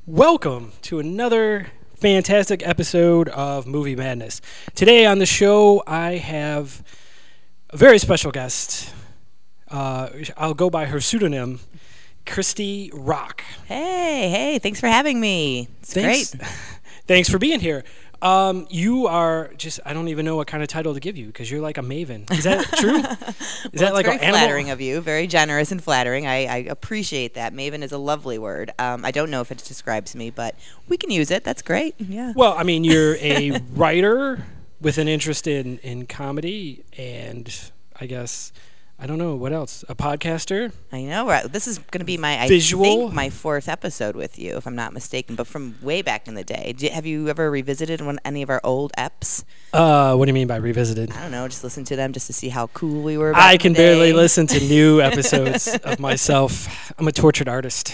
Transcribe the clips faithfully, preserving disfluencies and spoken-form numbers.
Welcome to another fantastic episode of Movie Madness. Today on the show, I have a very special guest. Uh, I'll go by her pseudonym, Christy Rock. Hey, hey, thanks for having me. It's Thanks. great. Thanks for being here. Um, you are just, I don't even know what kind of title to give you because you're like a maven. Is that true? Is well, that like very an animal? flattering of you, very generous and flattering. I, I appreciate that. Maven is a lovely word. Um, I don't know if it describes me, but we can use it. That's great. Yeah. Well, I mean, you're a writer with an interest in, in comedy and I guess, I don't know, what else? A podcaster? I know. Right. This is going to be my, I Visual? think, my fourth episode with you, if I'm not mistaken, but from way back in the day. Do, have you ever revisited one, any of our old eps? Uh, what do you mean by revisited? I don't know. Just listen to them just to see how cool we were back I in can the barely day. listen to new episodes of myself. I'm a tortured artist.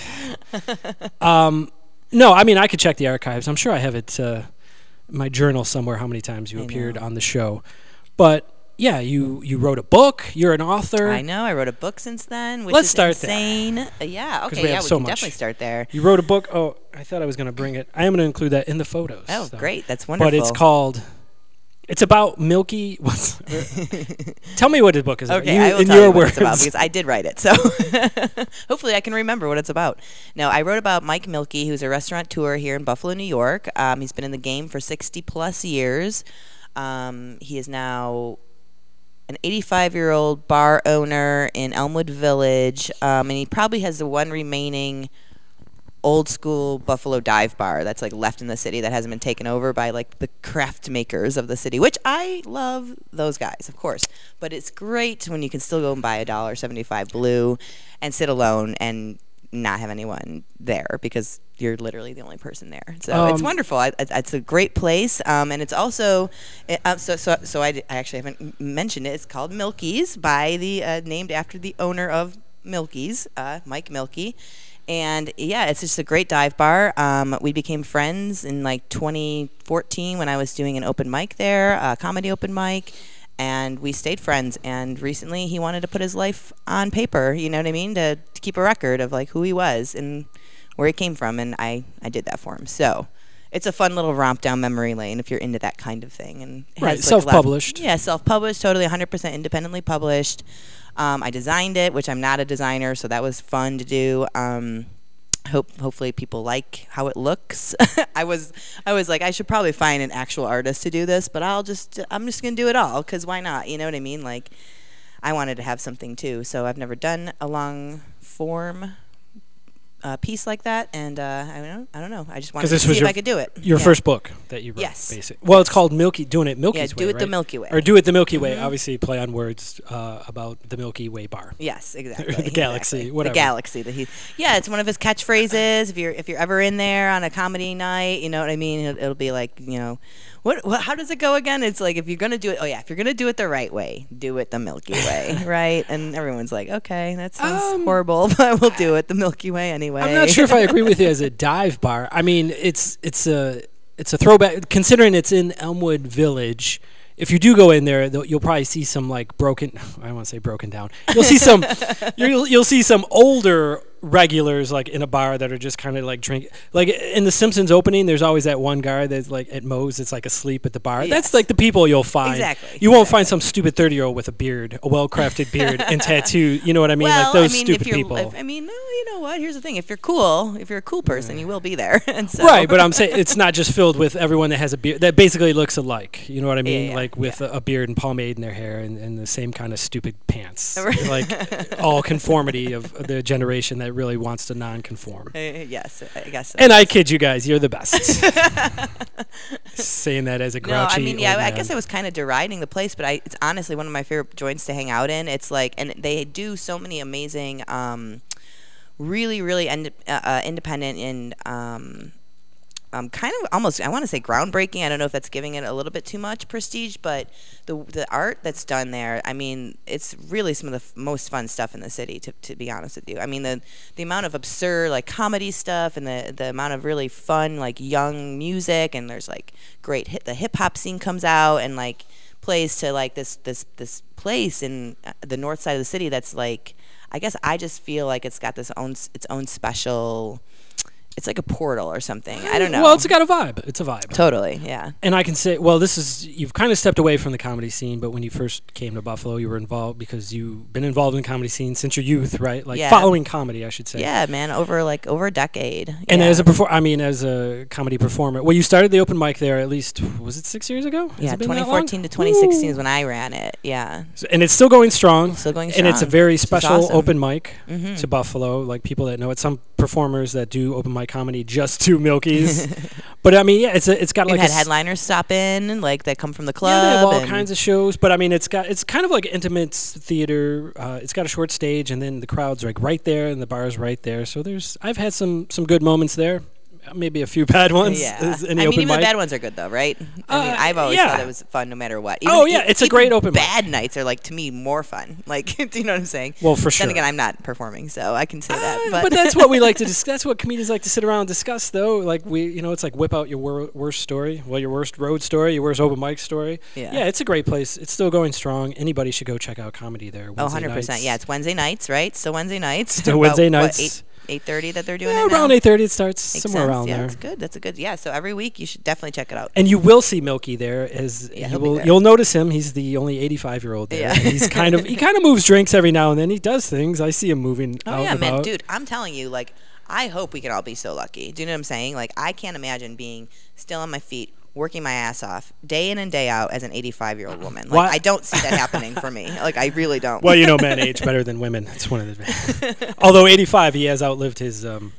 Um, no, I mean, I could check the archives. I'm sure I have it uh, in my journal somewhere how many times you I appeared know. on the show. But, yeah, you, you wrote a book. You're an author. I know. I wrote a book since then, which Let's is start there. insane. Uh, yeah. 'Cause Okay. we Yeah. have We so can much. definitely start there. You wrote a book. Oh, I thought I was going to bring it. I am going to include that in the photos. Oh, so. great. That's wonderful. But it's called... It's about Milky. What's, tell me what the book is about. Okay, You- I will in tell your you what words. it's about because I did write it. So hopefully I can remember what it's about. No, I wrote about Mike Milky, who's a restaurateur here in Buffalo, New York. Um, he's been in the game for sixty plus years. Um, he is now an eighty-five-year-old bar owner in Elmwood Village, um, and he probably has the one remaining old school Buffalo dive bar that's like left in the city that hasn't been taken over by like the craft makers of the city, which I love those guys, of course. But it's great when you can still go and buy a dollar seventy-five blue and sit alone and not have anyone there because you're literally the only person there. So it's Um, wonderful. I, I- it's a great place, um, and it's also it, uh, so so so I, d- I actually haven't m- mentioned it. It's called Milky's by the uh, named after the owner of Milky's, uh, Mike Milky. And yeah, it's just a great dive bar. Um, we became friends in like twenty fourteen when I was doing an open mic there, a comedy open mic, and we stayed friends. And recently he wanted to put his life on paper, you know what I mean, to, to keep a record of like who he was and where he came from, and I, I did that for him. So it's a fun little romp down memory lane if you're into that kind of thing. And it Right, has, like, a lot of- self-published. Yeah, self-published, totally one hundred percent independently published. Um, I designed it, which I'm not a designer, so that was fun to do. Um, hope hopefully people like how it looks. I was I was like I should probably find an actual artist to do this, but I'll just I'm just gonna do it all because why not? You know what I mean? Like I wanted to have something too, so I've never done a long form uh, piece like that, and uh, I don't I don't know. I just wanted 'Cause to this see was if your I could do it. Your Yeah. first book that you wrote, Yes. basically. Well, it's called Milky, doing it Milky's Yeah, Way, do it the right? Milky Way. Or do it the Milky Way. Mhm. Obviously, play on words uh, about the Milky Way bar. Yes, exactly. The galaxy, exactly. whatever. The galaxy. That he, yeah, it's one of his catchphrases. If you're if you're ever in there on a comedy night, you know what I mean. It'll, it'll be like, you know, what, what? How does it go again? It's like if you're gonna do it. Oh yeah, if you're gonna do it the right way, do it the Milky Way, right? And everyone's like, okay, that sounds Um, horrible, but we'll do it the Milky Way anyway. I'm not sure if I agree with you as a dive bar. I mean, it's it's a it's a throwback considering it's in Elmwood Village. If you do go in there, though, you'll probably see some like broken. I don't want to say broken down. You'll see some. you'll you'll see some older regulars like in a bar that are just kind of like drink. Like in the Simpsons opening, there's always that one guy that's like at Moe's. It's like asleep at the bar. That's Yes. like the people you'll find. Exactly, You won't exactly. find some stupid thirty year old with a beard, a well crafted beard, and tattoo. You know what I mean? well, like those I mean, stupid if you're, people. If, I mean, no, you know what? Here's the thing: if you're cool, if you're a cool person, you will be there. and so, Right, but I'm saying it's not just filled with everyone that has a beard that basically looks alike. You know what I mean? Yeah, yeah, like with yeah. a, a beard and pomade in their hair and, and the same kind of stupid pants. Right. Like all conformity of the generation that really wants to non-conform. Uh, yes, I guess. So. And I kid you guys, you're the best. Saying that as a No, grouchy I mean, yeah, old I man. guess I was kind of deriding the place, but I, it's honestly one of my favorite joints to hang out in. It's like, and they do so many amazing, um, really, really ind- uh, uh, independent and um, um, kind of almost, I want to say groundbreaking. I don't know if that's giving it a little bit too much prestige, but the the art that's done there, I mean, it's really some of the f- most fun stuff in the city, to, to be honest with you. I mean, the the amount of absurd, like, comedy stuff and the, the amount of really fun, like, young music, and there's, like, great hit, the hip-hop scene comes out and, like, plays to, like, this, this, this place in uh, the north side of the city that's, like, I guess I just feel like it's got this own its own special it's like a portal or something. I don't know. Well, it's got a vibe. It's a vibe. Totally, yeah. And I can say, well, this is, you've kind of stepped away from the comedy scene, but when you first came to Buffalo, you were involved because you've been involved in the comedy scene since your youth, right? Like Yeah. following comedy, I should say. Yeah, man, over like over a decade. And yeah. as a perfor- I mean, as a comedy performer, well, you started the open mic there at least, was it six years ago? Has yeah, it been that twenty long? fourteen to twenty sixteen Ooh. is when I ran it. Yeah, So- and it's still going strong. still going And it's a strong. very Which is special awesome. open mic Mhm. to Buffalo. Like people that know it, some performers that do open mic comedy just do Milky's. But I mean, yeah, it's a, it's got We've like had a s- headliners stop in, like that come from the club. Yeah, they have all and- kinds of shows, but I mean, it's got it's kind of like intimate theater. Uh, it's got a short stage, and then the crowd's like right there, and the bar's right there. So there's I've had some some good moments there, maybe a few bad ones. Yeah, as in I the mean, open even mic. the bad ones are good though, right? I mean, Uh, I've always yeah. thought it was fun no matter what. Even, Oh, yeah, e- it's a even great open mic. Bad nights are like to me more fun. Like, do you know what I'm saying? Well, for sure. Then again, I'm not performing, so I can say that. Uh, But, but that's what we like to discuss. That's what comedians like to sit around and discuss, though. Like we, you know, it's like whip out your wor- worst story, well, your worst road story, your worst open mic story. Yeah. yeah, it's a great place. It's still going strong. Anybody should go check out comedy there. oh, Wednesday one hundred percent. nights. Yeah, it's Wednesday nights, right? So Wednesday nights. Still About, Wednesday what, nights. eight eight thirty that they're doing Yeah, it now? around eight thirty it starts, Makes somewhere sense. around yeah, there. that's good. That's a good. Yeah. So every week you should definitely check it out. And you will see Milky there, as Yeah, you he'll be will. there. You'll notice him. He's the only eighty-five year old there. Yeah. And he's kind of he kind of moves drinks every now and then. He does things. I see him moving Oh out yeah, and man, about. dude. I'm telling you, like, I hope we can all be so lucky. Do you know what I'm saying? Like, I can't imagine being still on my feet, working my ass off, day in and day out as an eighty-five year old woman. Like, Why- I don't see that happening for me. Like, I really don't. Well, you know, men age better than women. That's one of the. Although eighty-five, he has outlived his, um,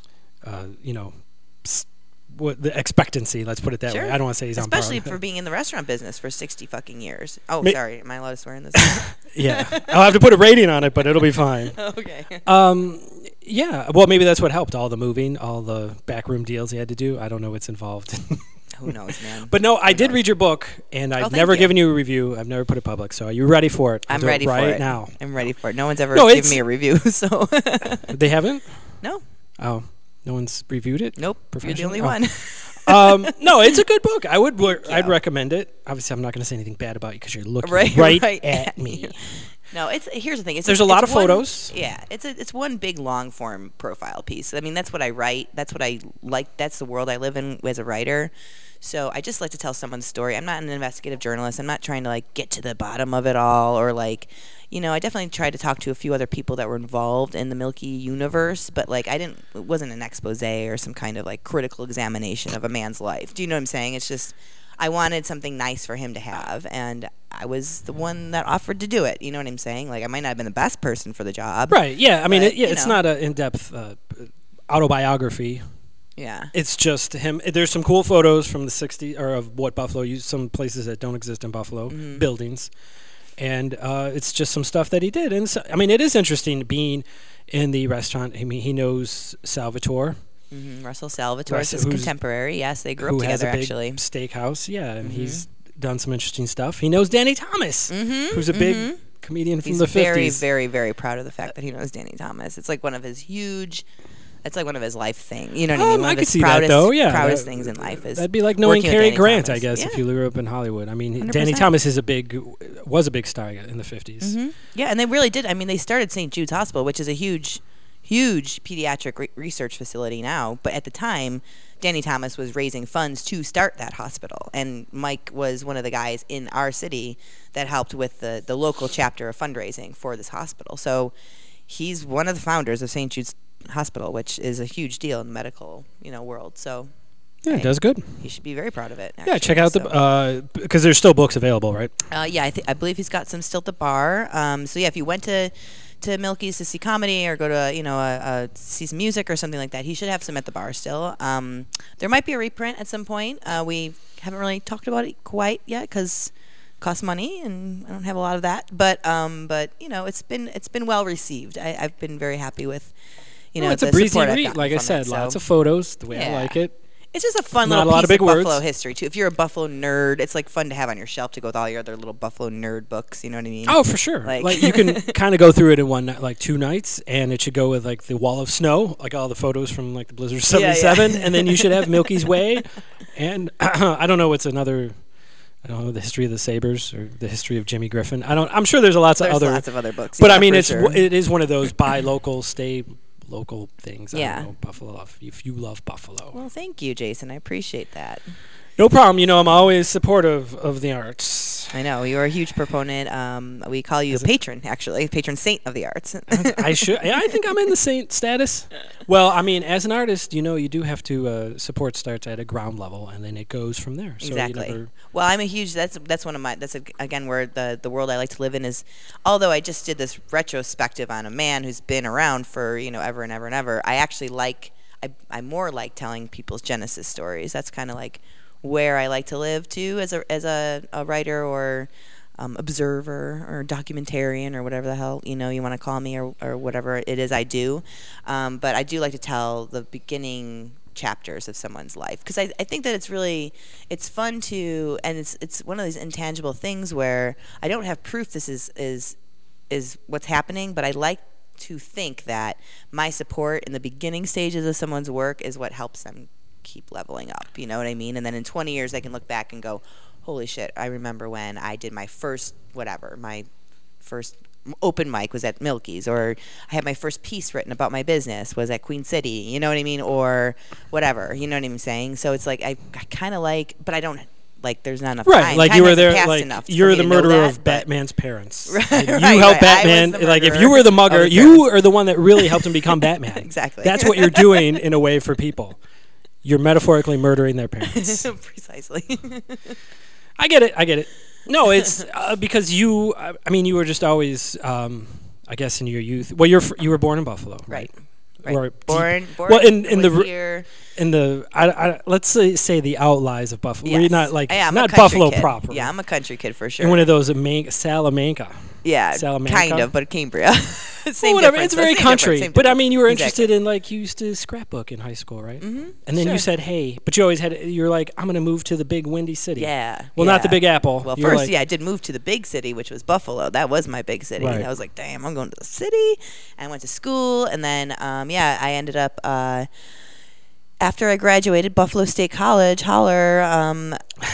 uh, you know, s- what the expectancy. Let's put it that Sure. way. I don't want to say he's on par. Especially for being in the restaurant business for sixty fucking years. Oh, Ma- sorry. Am I allowed to swear in this? Yeah, I'll have to put a rating on it, but it'll be fine. okay. Um, yeah. Well, maybe that's what helped. All the moving, all the backroom deals he had to do. I don't know what's involved. Who knows, man? But no, I Who did knows? read your book, and I've thank never you. given you a review. I've never put it public. So are you ready for it? I'll I'm do ready right for it now. I'm ready for it. No one's ever No, given it's- me a review, so They haven't? no, Oh, no one's reviewed it? nope. You're the Professionally? only Oh. one. um, no, it's a good book. I would. wor- I'd Yeah. recommend it. Obviously, I'm not going to say anything bad about you because you're looking Right, right, right at at me. No, it's here's the thing. It's There's a lot it's of one- photos. Yeah, it's a it's one big long form profile piece. I mean, that's what I write. That's what I like. That's the world I live in as a writer. So I just like to tell someone's story. I'm not an investigative journalist. I'm not trying to like get to the bottom of it all or like, you know, I definitely tried to talk to a few other people that were involved in the Milky universe, but like I didn't. It wasn't an expose or some kind of like critical examination of a man's life. Do you know what I'm saying? It's just. I wanted something nice for him to have, and I was the one that offered to do it. You know what I'm saying? Like, I might not have been the best person for the job. Right. Yeah. I mean, But, it, yeah, you it's know. not an in-depth uh, autobiography. Yeah. It's just him. There's some cool photos from the sixties or of what Buffalo used. Some places that don't exist in Buffalo, Mhm. buildings, and uh, it's just some stuff that he did. And so, I mean, it is interesting being in the restaurant. I mean, he knows Salvatore, hmm Russell Salvatore is Russell, his who's- contemporary. Yes, they grew who up has together, a big actually. steakhouse. Yeah, and Mhm. he's done some interesting stuff. He knows Danny Thomas, Mhm, who's a big mhm. comedian from He's the very, fifties. very, very proud of the fact that he knows Danny Thomas. It's like one of his huge. It's like one of his life thing. You know what I mean? Um, One I of could his see that proudest, though. Yeah, proudest that- things in life is that'd be like knowing working with Cary Danny Grant, Thomas. I guess, Yeah. if you grew up in Hollywood. I mean, one hundred Danny percent. Thomas is a big, was a big star in the fifties. hmm Yeah, and they really did. I mean, they started Saint Jude's Hospital, which is a huge, huge pediatric re- research facility now. But at the time, Danny Thomas was raising funds to start that hospital, and Mike was one of the guys in our city that helped with the the local chapter of fundraising for this hospital. So he's one of the founders of Saint Jude's Hospital, which is a huge deal in the medical, you know, world. So Yeah, it Hey. does good. he should be very proud of it. Yeah, actually. check out the So- uh because there's still books available, right? Uh, yeah, I, th- I believe he's got some still at the bar. Um, so yeah, if you went to to Milky's to see comedy or go to you know uh, uh, see some music or something like that, he should have some at the bar still. Um, there might be a reprint at some point. Uh, we haven't really talked about it quite yet because it costs money and I don't have a lot of that. But um, but you know it's been it's been well received. I, I've been very happy with you know Well, it's the a breezy support I've read. gotten Like I from said, it, so- lots of photos. The way I Yeah. like it. It's just a fun Not little a lot piece of big of words. Buffalo history too. If you're a Buffalo nerd, it's like fun to have on your shelf to go with all your other little Buffalo nerd books. You know what I mean? Oh, for sure. Like- Like, you can kind of go through it in one night, like two nights, and it should go with like the wall of snow, like all the photos from like the Blizzard Yeah, yeah. seventy-seven, and then you should have Milky's Way, and I don't know what's another. I don't know the history of the Sabres or the history of Jimmy Griffin. I don't. I'm sure there's lots There's of other. lots of other books. but yeah, I mean, for it's sure. w it is one of those buy local, stay local things. I Yeah. don't know, Buffalo. If, if you love Buffalo. Well, thank you, Jason. I appreciate that. No problem. You know, I'm always supportive of the arts. I know you're a huge proponent. Um, we call you Is a it- patron, actually, patron saint of the arts. I should. I think I'm in the saint status. Well, I mean, as an artist, you know, you do have to uh, support starts at a ground level, and then it goes from there. So Exactly. You never, Well, I'm a huge. That's that's one of my. That's a, again where the the world I like to live in is. Although I just did this retrospective on a man who's been around for you know ever and ever and ever. I actually like. I I more like telling people's Genesis stories. That's kind of like where I like to live too, as a as a, a writer or um, observer or documentarian or whatever the hell you know you want to call me or or whatever it is I do. Um, but I do like to tell the beginning chapters of someone's life because I, I think that it's really it's fun to and it's it's one of these intangible things where I don't have proof this is is is what's happening, but I like to think that my support in the beginning stages of someone's work is what helps them keep leveling up, you know what I mean? And then in twenty years I can look back and go, holy shit, I remember when I did my first whatever, my first open mic was at Milky's, or I had my first piece written about my business was at Queen City, you know what I mean? Or whatever, you know what I'm saying? So it's like I, I kind of like, but I don't like there's not enough right, time. like Time you were hasn't there, passed like enough for you're me the to know murderer that, of but- Batman's parents. Right, Like, you right, helped right. I was Batman. the Like if murderer you were the of mugger, his you parents. are the one that really helped him become Batman. Exactly. That's what you're doing in a way for people. You're metaphorically murdering their parents. Precisely. I get it. I get it. No, it's uh, because you. I I mean, you were just always. Um, I guess in your youth. Well, you're fr- you were born in Buffalo, right? Right. Or born, born. well, in- in was the r- here. In the I, I, let's say, say the outlies of Buffalo. We're Yes. not like Yeah, I'm a not country Buffalo kid. proper. Yeah, I'm a country kid for sure. in one of those Man- Salamanca. yeah, Salamanca? kind of, but Cambria. Same Well, whatever. difference, It's but very same country. difference, same But I difference. mean, you were Exactly. interested in like you used to scrapbook in high school, right? Mm-hmm. And then Sure. you said, "Hey," but you always had. You were like, "I'm going to move to the big windy city." Yeah. Well, not the yeah. Big Apple. Well, You were first, like- yeah, I did move to the big city, which was Buffalo. That was my big city. Right. And I was like, damn, I'm going to the city. And I went to school, and then, um, yeah, I ended up. Uh, after I graduated Buffalo State College, holler, um,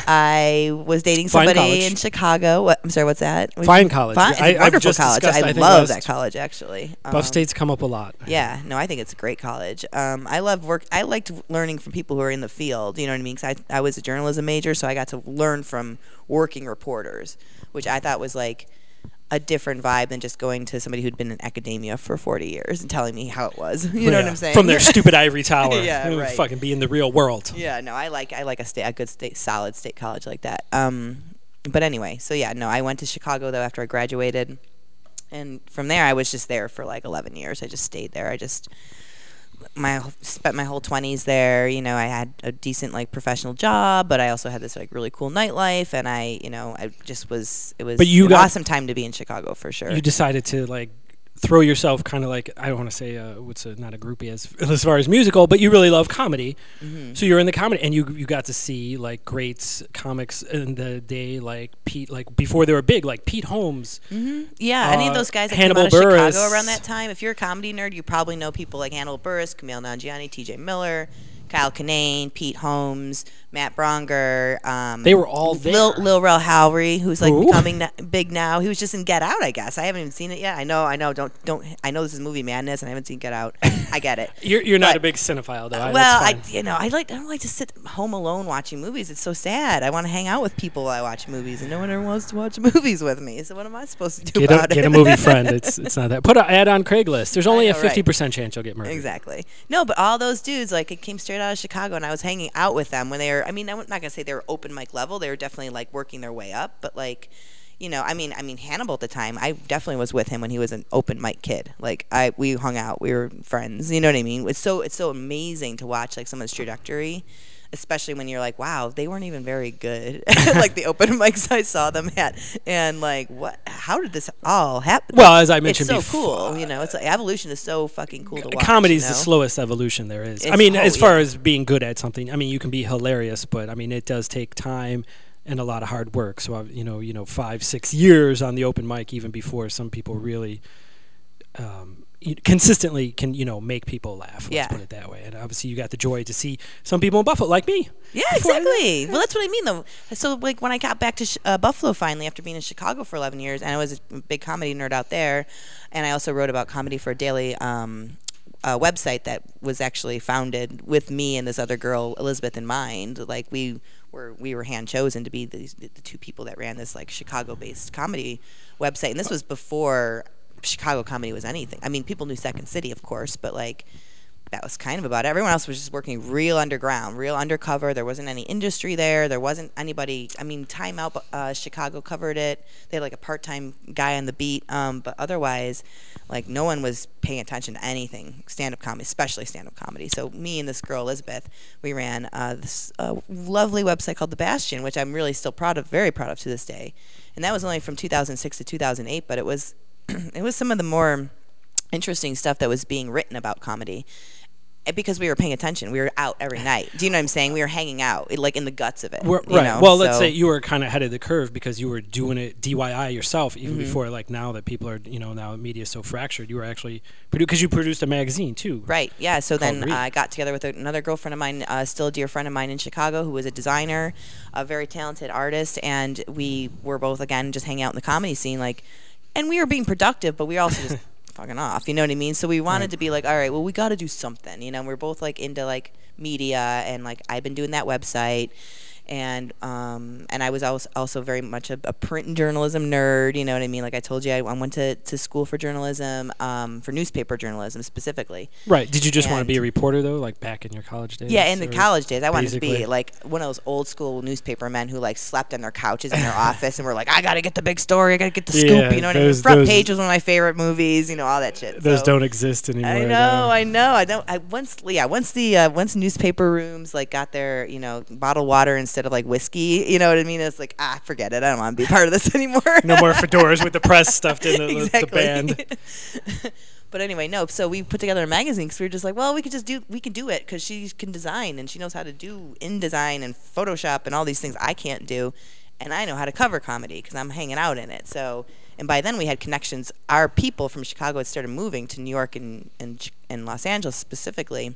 I was dating Fine somebody college. in Chicago. What, I'm sorry, what's that? What did Fine you- college. Fine? I- It's a I've wonderful just college. discussed, I, I think, love last- that college, actually. Buff Um, State's come up a lot. Yeah, no, I think it's a great college. Um, I love work. I liked learning from people who are in the field. You know what I mean? Because I, I was a journalism major, so I got to learn from working reporters, which I thought was like a different vibe than just going to somebody who'd been in academia for forty years and telling me how it was. You know what Yeah. I'm saying? From their stupid ivory tower. Yeah, Ooh, right. Fucking be in the real world. Yeah, no, I like I like a state a good state solid state college like that. Um, but anyway, so yeah, no, I went to Chicago though after I graduated, and from there I was just there for like eleven years. I just stayed there. I just my spent my whole twenties there. You know, I had a decent like professional job, but I also had this like really cool nightlife, and I, you know, I just was it was But you an got- awesome time to be in Chicago for sure. You decided to like throw yourself kind of like I don't want to say uh, what's a, not a groupie as as far as musical, but you really love comedy. Mm-hmm. So you're in the comedy, and you you got to see like greats comics in the day, like Pete, like before they were big, like Pete Holmes. Mm-hmm. Yeah, any of Uh, those guys that Hannibal came out of Buress. Chicago around that time. If you're a comedy nerd, you probably know people like Hannibal Buress, Kumail Nanjiani, T J Miller, Kyle Kinane, Pete Holmes, Matt Bronger. Um, They were all there. Lil, Lil Rel Howery, who's like Ooh. becoming na- big now. He was just in Get Out, I guess. I haven't even seen it yet. I know, I know. Don't, don't. I know this is movie madness, and I haven't seen Get Out. I get it. You're you're not But- a big cinephile though. I- well, that's I, fine. you know, I like I don't like to sit home alone watching movies. It's so sad. I want to hang out with people while I watch movies, and no one ever wants to watch movies with me. So what am I supposed to do Get a, about get it? a movie friend. It's it's not that. Put an ad on Craigslist. There's only a know, right. fifty percent chance you'll get murdered. Exactly. No, but all those dudes, like, it came straight out of Chicago, and I was hanging out with them when they were. I mean, I'm not gonna say they were open mic level. They were definitely like working their way up, but like, you know, I mean, I mean Hannibal at the time. I definitely was with him when he was an open mic kid. Like, I we hung out, we were friends. You know what I mean? It's so it's so amazing to watch like someone's trajectory. Especially when you're like, wow, they weren't even very good. Like the open mics I saw them at, and like, what? How did this all happen? Well, as I mentioned it's so before, cool. You know, it's like evolution is so fucking cool to watch. Comedy's you the know? slowest evolution there is. I It's- mean, oh, as far yeah. as being good at something, I mean, you can be hilarious, but I mean, it does take time and a lot of hard work. So, I've, you know, you know, five, six years on the open mic, even before some people really um, y- consistently can, you know, make people laugh. Let's Yeah. put it that way. And obviously, you got the joy to see some people in Buffalo, like me. Yeah, Before I- exactly. Well, that's what I mean, though. So, like, when I got back to sh- uh, Buffalo finally after being in Chicago for eleven years, and I was a big comedy nerd out there, and I also wrote about comedy for a daily um, a website that was actually founded with me and this other girl, Elizabeth, in mind. Like we were we were hand chosen to be the, the two people that ran this like Chicago-based comedy website, and this was before Chicago comedy was anything. I mean, people knew Second City, of course, but like that was kind of about it. Everyone else was just working real underground, real undercover. There wasn't any industry there. There wasn't anybody. I mean, Time Out uh, Chicago covered it. They had like a part-time guy on the beat, um, but otherwise, like no one was paying attention to anything stand-up comedy, especially stand-up comedy. So me and this girl Elizabeth, we ran uh, this uh, lovely website called The Bastion, which I'm really still proud of, very proud of to this day. And that was only from two thousand six to two thousand eight, but it was it was some of the more interesting stuff that was being written about comedy. Because we were paying attention, we were out every night. Do you know what I'm saying? We were hanging out, like in the guts of it. We're, you right. know? Well, let's so, say you were kind of ahead of the curve because you were doing it D I Y yourself, even mm-hmm. before like now that people are, you know, now media is so fractured. You were actually because you produced a magazine too. Right. Yeah. So then uh, I got together with another girlfriend of mine, uh, still a dear friend of mine in Chicago, who was a designer, a very talented artist, and we were both again just hanging out in the comedy scene, like, and we were being productive, but we were also just. fucking off, you know what I mean? So we wanted right. to be like, all right, well, we got to do something, you know. We're both like into like media, and like I've been doing that website, and um and I was also also very much a, a print journalism nerd, you know what I mean? Like I told you, I, I went to, to school for journalism, um for newspaper journalism specifically. Right. Did you just and want to be a reporter though, like back in your college days? Yeah, in the college days, I wanted basically? to be like one of those old school newspaper men who like slept on their couches in their office and were like, I gotta get the big story, I gotta get the scoop, yeah, you know what those, I mean? Front those, page was one of my favorite movies, you know, all that shit. Those so, don't exist anymore. I know, I know. I don't. I once, yeah, once the uh, once newspaper rooms like got their, you know, bottled water instead of like whiskey. You know what I mean? It's like, ah, forget it. I don't want to be part of this anymore. No more fedoras with the press stuffed in the, exactly. the band. But anyway, no. So we put together a magazine because we were just like, well, we could just do, we can do it because she can design and she knows how to do InDesign and Photoshop and all these things I can't do, and I know how to cover comedy because I'm hanging out in it. So, and by then we had connections. Our people from Chicago had started moving to New York and and, and Los Angeles specifically.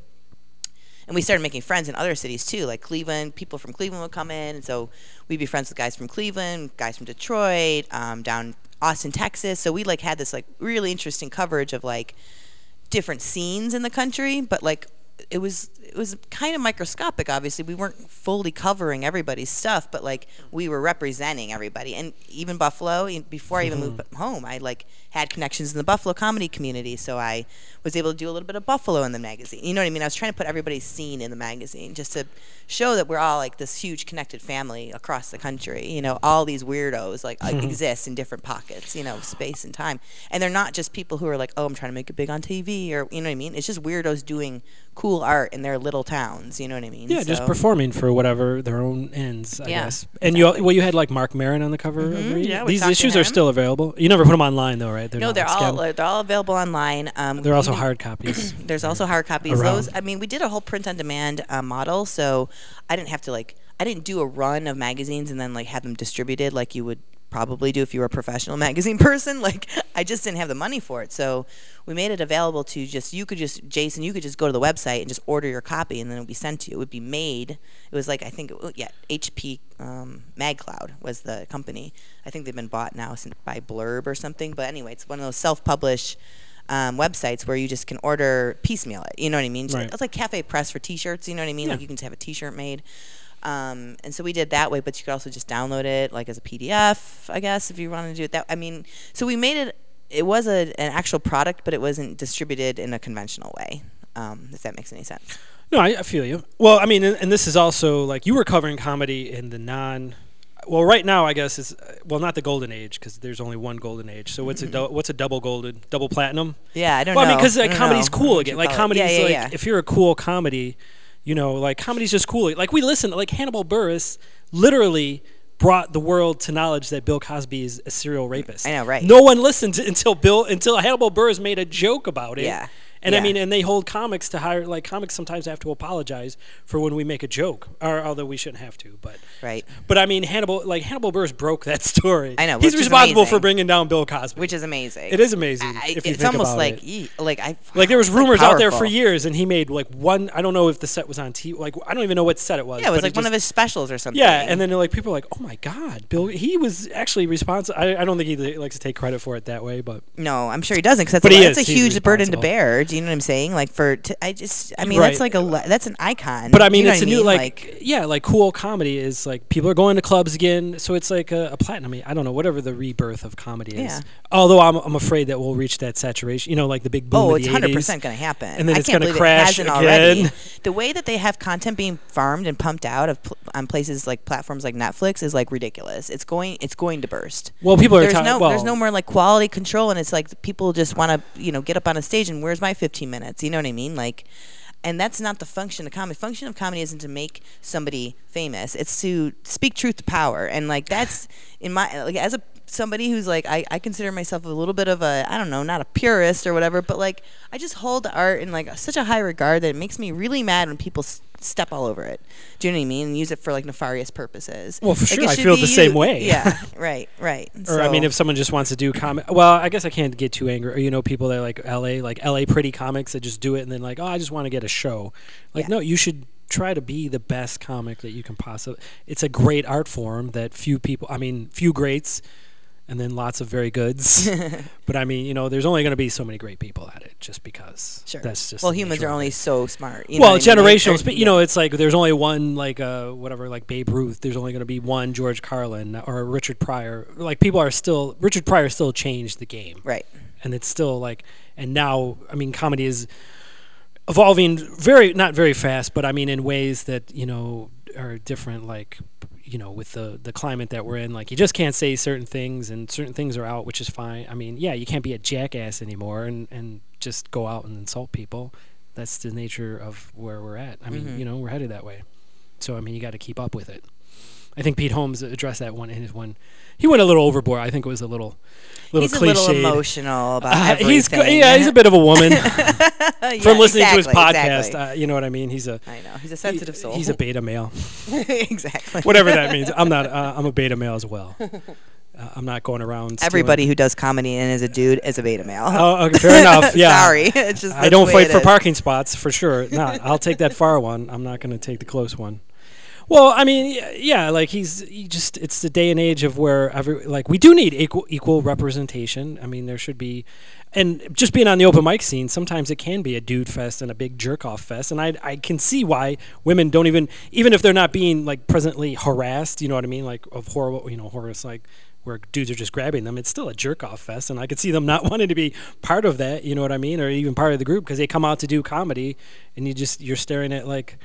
And we started making friends in other cities too, like Cleveland. People from Cleveland would come in, and so we'd be friends with guys from Cleveland, guys from Detroit, um, down Austin, Texas. So we like had this like really interesting coverage of like different scenes in the country, but like it was it was kind of microscopic. Obviously, we weren't fully covering everybody's stuff, but like we were representing everybody. And even Buffalo, before I even moved home, I like had connections in the Buffalo comedy community, so I was able to do a little bit of Buffalo in the magazine. You know what I mean? I was trying to put everybody's scene in the magazine just to show that we're all like this huge connected family across the country. You know, all these weirdos like, like exist in different pockets, you know, space and time. And they're not just people who are like, oh, I'm trying to make it big on T V, or you know what I mean? It's just weirdos doing cool art in their little towns. You know what I mean? Yeah, so. just performing for whatever their own ends, I yeah, guess. And exactly. you well, you had like Mark Maron on the cover. Mm-hmm, of Read. yeah, These issues are still available. You never put them online though, right? They're no, not they're like all scanned. they're all available online. Um, they're also even, hard copies. There's also hard copies. Around. Those, I mean, we did a whole print on demand uh, model, so I didn't have to like I didn't do a run of magazines and then like have them distributed like you would probably do if you were a professional magazine person. Like I just didn't have the money for it, so we made it available to just you could just Jason you could just go to the website and just order your copy and then it would be sent to you. It would be made. It was like I think it, yeah H P um, MagCloud was the company. I think they've been bought now by Blurb or something. But anyway, it's one of those self-published um, websites where you just can order piecemeal it. You know what I mean? Right. It's like Cafe Press for T-shirts. You know what I mean? Yeah. Like you can just have a T-shirt made. Um, and so we did that way, but you could also just download it like as a P D F, I guess, if you wanted to do it that. I mean, so we made it. It was a, an actual product, but it wasn't distributed in a conventional way. Um, if that makes any sense. No, I, I feel you. Well, I mean, and, and this is also like you were covering comedy in the non. Well, right now, I guess is well, not the golden age because there's only one golden age. So what's mm-hmm. a do- what's a double golden, double platinum? Yeah, I don't well, know. I mean, because like, comedy's know. cool again. Like comedy's yeah, yeah, like yeah. if you're a cool comedy. You know, like comedy's just cool. Like we listen, like Hannibal Buress literally brought the world to knowledge that Bill Cosby is a serial rapist. I know, right? No one listened to, until Bill until Hannibal Buress made a joke about it. Yeah. And yeah. I mean, and they hold comics to hire, like comics sometimes have to apologize for when we make a joke, or although we shouldn't have to, but right. But I mean, Hannibal, like Hannibal Buress broke that story. I know. He's responsible amazing. for bringing down Bill Cosby, which is amazing. It is amazing. I, if it's you think almost about like, it. ye- like I, like there was rumors like out there for powerful. years, and he made like one. I don't know if the set was on T V. Like I don't even know what set it was. Yeah, it was but like it one just, of his specials or something. Yeah, and then like people are like, oh my God, Bill. He was actually responsible. I, I don't think he likes to take credit for it that way, but no, I'm sure he doesn't because that's, but a, he that's is. a He's huge burden to responsible. bear. Do you know what I'm saying? Like for t- I just I mean Right. that's like a le- that's an icon. But I Do you mean, know it's a what I new mean? like, yeah, like cool comedy is like people are going to clubs again, so it's like a, a platinum. I don't know, whatever the rebirth of comedy is. Yeah. Although I'm I'm afraid that we'll reach that saturation. You know, like the big boom Oh, of it's the hundred eighties. percent going to happen. And then I it's can't gonna believe crash it hasn't again. already. The way that they have content being farmed and pumped out of pl- on places like platforms like Netflix is like ridiculous. It's going it's going to burst. Well, people are There's ta- no well, there's no more like quality control, and it's like people just want to you know get up on a stage and where's my fifteen minutes? You know what I mean? Like. And that's not the function of comedy. Function of comedy isn't to make somebody famous. It's to speak truth to power. And like that's in my like as a somebody who's like I, I consider myself a little bit of a I don't know, not a purist or whatever, but like I just hold art in like such a high regard that it makes me really mad when people s- step all over it. Do you know what I mean? And use it for like nefarious purposes. Well, for Like, sure, it I should feel be the same you- way. Yeah, right, right. Or I mean, So- if someone just wants to do comic, well, I guess I can't get too angry. Or, you know, people that are like L A, like L A pretty comics that just do it and then like, oh, I just want to get a show. Like, Yeah. no, you should try to be the best comic that you can possibly. It's a great art form that few people. I mean, few greats, and then lots of very goods. But I mean, you know, there's only going to be so many great people at it, just because. Sure. That's just well, the humans nature are of only it. so smart. You know Well, what I mean? generational. Or- Spe- you know, it's like there's only one, like uh, whatever, like Babe Ruth. There's only going to be one George Carlin or Richard Pryor. Like people are still Richard Pryor still changed the game, Right. and it's still like, and now I mean, comedy is evolving very not very fast, but I mean in ways that you know are different. Like you know, with the the climate that we're in, like you just can't say certain things, and certain things are out, which is fine. I mean, yeah, you can't be a jackass anymore and and just go out and insult people. That's the nature of where we're at. I mean, Mhm. you know, we're headed that way. So I mean, you got to keep up with it. I think Pete Holmes addressed that one in his one. He went a little overboard. I think it was a little, little He's cliched. a little emotional about Uh, everything. he's go- yeah, he's a bit of a woman. Yeah, From listening to his exactly, podcast, exactly. uh, you know what I mean. He's a I know he's a sensitive he- soul. He's a beta male, exactly. whatever that means. I'm not. Uh, I'm a beta male as well. Uh, I'm not going around. stealing- Everybody who does comedy and is a dude is a beta male. Oh, okay, fair enough. Yeah. Sorry, it's just I that's don't the way fight it for is. parking spots for sure. No, I'll take that far one. I'm not going to take the close one. Well, I mean, y- yeah, like he's he just it's the day and age of where every like we do need equal equal representation. I mean, there should be, and just being on the open mic scene, sometimes it can be a dude fest and a big jerk off fest, and I I can see why women don't even even if they're not being like presently harassed, you know what I mean, like of horrible, you know, horrors like where dudes are just grabbing them. It's still a jerk off fest, and I could see them not wanting to be part of that, you know what I mean, or even part of the group because they come out to do comedy, and you just you're staring at like.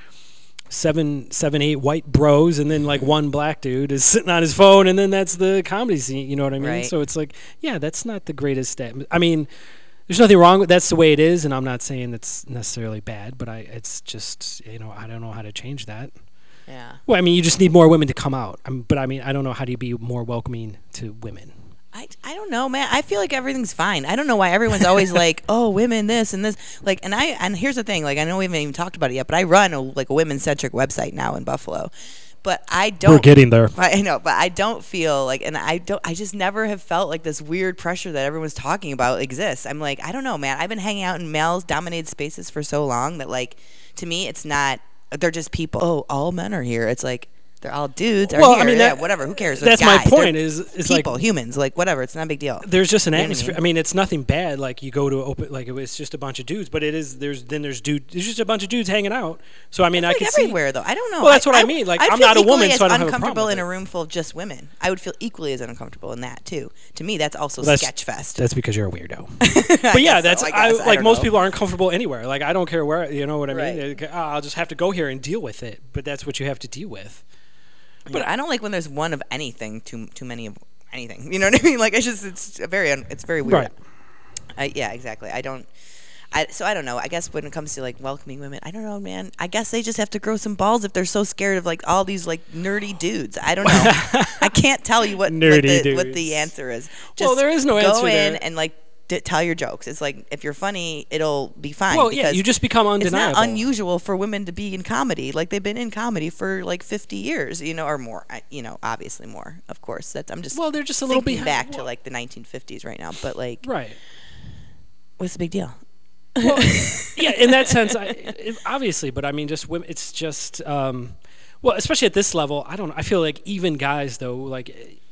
Seven, seven, eight white bros, and then like one black dude is sitting on his phone, and then that's the comedy scene. You know what I mean? Right. So it's like, yeah, that's not the greatest stat. I mean, there's nothing wrong with that's the way it is, and I'm not saying it's necessarily bad, but I, it's just, you know, I don't know how to change that. Yeah. Well, I mean, you just need more women to come out. Um, but I mean, I don't know how do you be more welcoming to women. I, I don't know, man. I feel like everything's fine. I don't know why everyone's always like, oh, women, this and this. Like, and I and here's the thing. Like, I know we haven't even talked about it yet, but I run a, like a women centric website now in Buffalo. But I don't. We're getting there. I know, but I don't feel like, and I don't. I just never have felt like this weird pressure that everyone's talking about exists. I'm like, I don't know, man. I've been hanging out in males dominated spaces for so long that, like, to me, it's not. They're just people. Oh, all men are here. It's like. They're all dudes. Are Well, I here. mean, yeah, that- whatever. Who cares? They're That's my guys. point. They're Is is like people, humans, like whatever. It's not a big deal. there's just an You know what I atmosphere. mean? I mean, it's nothing bad. Like you go to open, like it's just a bunch of dudes, but it is there's then there's dude. There's just a bunch of dudes hanging out. So I mean, I, Like can see. everywhere though. I don't know. Well, that's what I mean. Like, I'd I'm feel not a equally woman, as so I don't have a problem uncomfortable with in it. a room full of just women. I would feel equally as uncomfortable in that too. To me, that's also Well, that's- sketch fest. That's because you're a weirdo. But yeah, guess that's so, I I, guess. I like don't most know. people aren't comfortable anywhere. Like I don't care where, you know what I mean? Right. Uh, oh, I'll just have to go here and deal with it. But that's what you have to deal with. But I don't like when there's one of anything too too many of anything. You know what I mean? Like it's just it's a very un, it's very weird. Right. I, yeah, exactly. I don't. I, so I don't know. I guess when it comes to like welcoming women, I don't know, man. I guess they just have to grow some balls if they're so scared of like all these like nerdy dudes. I don't know. I can't tell you what what Nerdy the, what dudes. the answer is. Just Well, there is no go answer in there. and like d- tell your jokes. It's like if you're funny, it'll be fine. Well, yeah, because you just become It's undeniable. not unusual for women to be in comedy. Like they've been in comedy for like fifty years, you know, or more. I, you know, obviously more. Of course, that's I'm just Well, they're just a little thinking behind- back to well- like the nineteen fifties right now. But like, Right. what's the big deal? Well, yeah, in that sense, I, it, obviously, but I mean, just women. It's just, um, well, especially at this level, I don't. know. I feel like even guys, though, like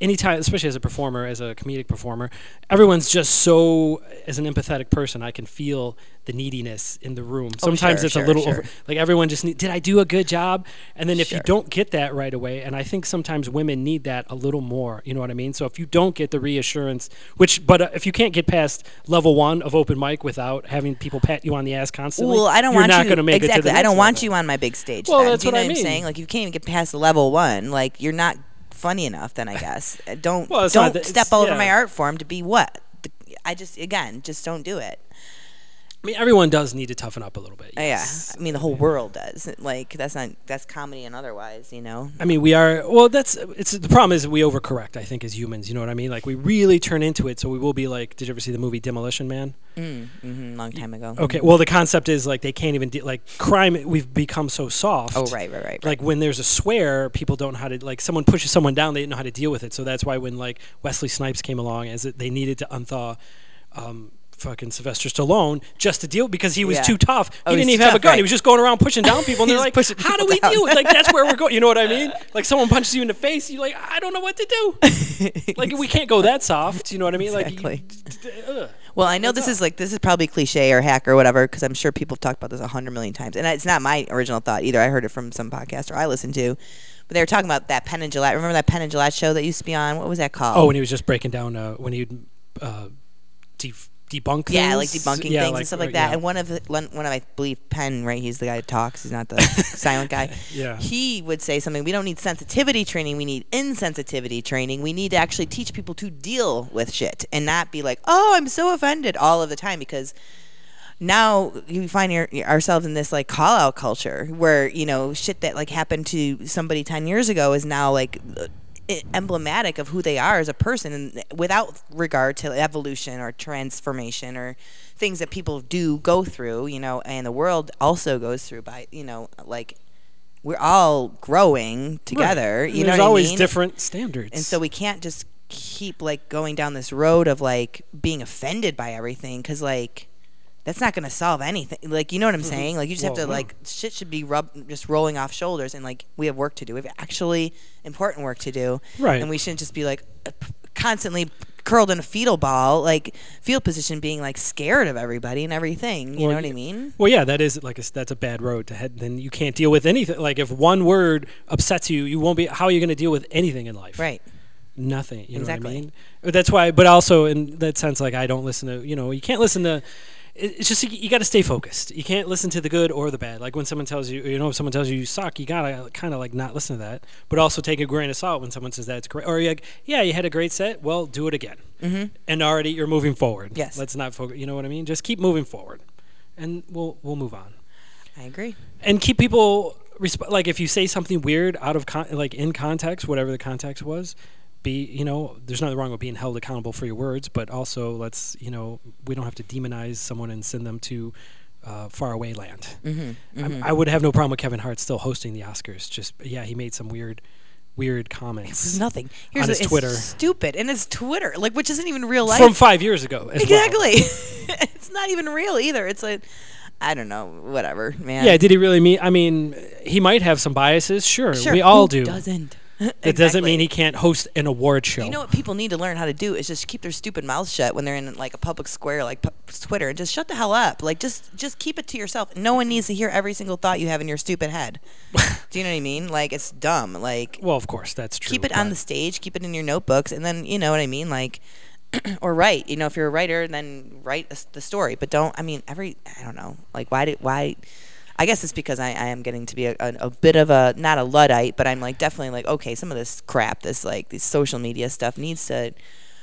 anytime, especially as a performer, as a comedic performer, everyone's just so, as an empathetic person, I can feel the neediness in the room. Sometimes sure, it's sure, a little sure. over, like everyone just need, did I do a good job? And then if Sure. you don't get that right away, and I think sometimes women need that a little more, you know what I mean? So if you don't get the reassurance, which, but uh, if you can't get past level one of open mic without having people pat you on the ass constantly, Well, I don't you're want not you going to make exactly. it to the I next don't want level. you on my big stage. Well, then. that's Do you what know I what I'm mean. saying? Like, you can't even get past level one. Like, you're not funny enough. Then I guess Uh, don't Well, it's don't not that- step it's- all over yeah. my art form to be what. The- I just again just don't do it. I mean, everyone does need to toughen up a little bit. Uh, Yes. Yeah, I mean the whole world does. Like that's not that's comedy and otherwise, you know. I mean, we are. Well, that's it's the problem is we overcorrect. I think as humans, you know what I mean. Like we really turn into it, so we will be like. Did you ever see the movie Demolition Man? Mm, hmm long time ago. Okay. Well, the concept is like they can't even de- like crime. We've become so soft. Oh right, right, right. right. Like when there's a swear, people don't know how to like someone pushes someone down, they didn't know how to deal with it. So that's why when like Wesley Snipes came along, as it, they needed to unthaw. Um, fucking Sylvester Stallone just to deal because he was Yeah. too tough. He Oh, didn't he's even have a tough, gun. right. He was just going around pushing down people, and they're He's like, pushing "How do people we down. deal with like that's where we're going?" You know what I mean? Like someone punches you in the face, you're like, "I don't know what to do." Like we can't go that soft. You know what I mean? Exactly. Like, you, d- d- ugh. Well, I know What's this up? is like this is probably cliche or hack or whatever because I'm sure people have talked about this a hundred million times, and it's not my original thought either. I heard it from some podcast or I listened to, but they were talking about that Penn and Jillette. Remember that Penn and Jillette show that used to be on? What was that called? Oh, when he was just breaking down uh, when he'd uh, def- debunk things. Yeah, like debunking Yeah, things and stuff like right, that. yeah. And one of the, one one of I believe Penn, right? He's the guy who talks. He's not the silent guy. Yeah. He would say something. We don't need sensitivity training. We need insensitivity training. We need to actually teach people to deal with shit and not be like, oh, I'm so offended all of the time because. Now you find your, ourselves in this like call out culture where you know shit that like happened to somebody ten years ago is now like uh, emblematic of who they are as a person, and without regard to evolution or transformation or things that people do go through, you know, and the world also goes through by you know like we're all growing together. Right. You know There's what always I mean? different standards, And so we can't just keep like going down this road of like being offended by everything because like that's not going to solve anything. Like, you know what I'm Mhm. saying? Like, you just have Well, to no. like shit should be rub just rolling off shoulders, and like we have work to do. We have actually important work to do, Right. And we shouldn't just be like uh, p- constantly curled in a fetal ball, like fetal position, being like scared of everybody and everything. You Well, know what I y- mean? Well, yeah, that is like a, s- that's a bad road to head. Then you can't deal with anything. Like if one word upsets you, you won't be. How are you going to deal with anything in life? Right. Nothing. You know Exactly. what I mean? That's why. But also in that sense, like I don't listen to. You know, you can't listen to. it- It's just you, you got to stay focused. You can't listen to the good or the bad. Like when someone tells you, you know, if someone tells you you suck, you gotta kind of like not listen to that, but also take a grain of salt when someone says that's great. Or you're like, yeah, you had a great set. Well, do it again. Mm-hmm. And already you're moving forward. Yes. Let's not focus. You know what I mean? Just keep moving forward, and we'll we'll move on. I agree. And keep people resp- like if you say something weird out of con- like in context, whatever the context was, be you know there's nothing wrong with being held accountable for your words, but also let's you know we don't have to demonize someone and send them to uh, faraway land. Mm-hmm. I'm- I would have no problem with Kevin Hart still hosting the Oscars. Just yeah, he made some weird, weird comments It's nothing. Here's on his the- it's Twitter. stupid, and it's Twitter, like which isn't even real life. from five years ago. As well. Exactly. It's not even real either. It's like I don't know, whatever, man. Yeah, did he really mean? I mean, he might have some biases. Sure, Sure, we all who do. Doesn't. It doesn't mean he can't host an award show. You know what people need to learn how to do is just keep their stupid mouths shut when they're in like a public square like pu- Twitter, and just shut the hell up. Like just just keep it to yourself. No one needs to hear every single thought you have in your stupid head. Do you know what I mean? Like it's dumb. Like Well, of course, that's true. keep it on but- the stage, keep it in your notebooks, and then you know what I mean, like or write. You know, if you're a writer, then write a s- the story. But don't. I mean, every. I don't know. Like, why did why? I guess it's because I, I am getting to be a, a, a bit of a not a luddite, but I'm like definitely like okay, some of this crap, this like this social media stuff needs to.